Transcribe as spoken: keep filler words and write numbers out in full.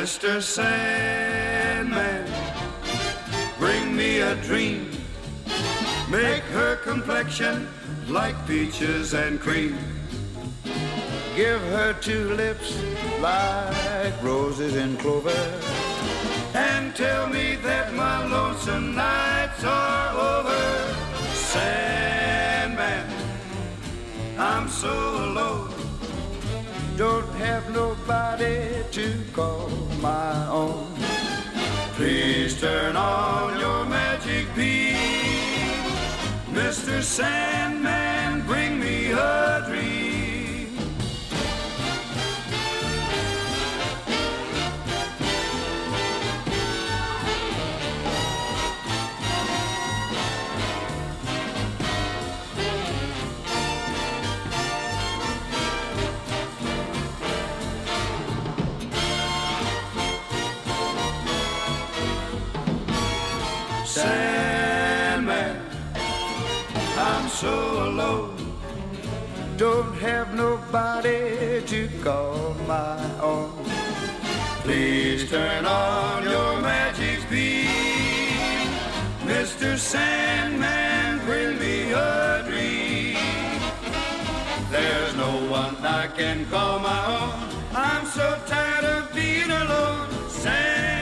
Mister Sandman, bring me a dream. Make her complexion like peaches and cream. Give her two lips like roses in clover. And tell me that my lonesome nights are over. Sandman, I'm so alone. Don't have nobody to call my own. Please turn on your magic beam. Mister Sandman, bring me a dream. Sandman, I'm so alone. Don't have nobody to call my own. Please turn on your magic beam. Mister Sandman, bring me a dream. There's no one I can call my own. I'm so tired of being alone. Sandman,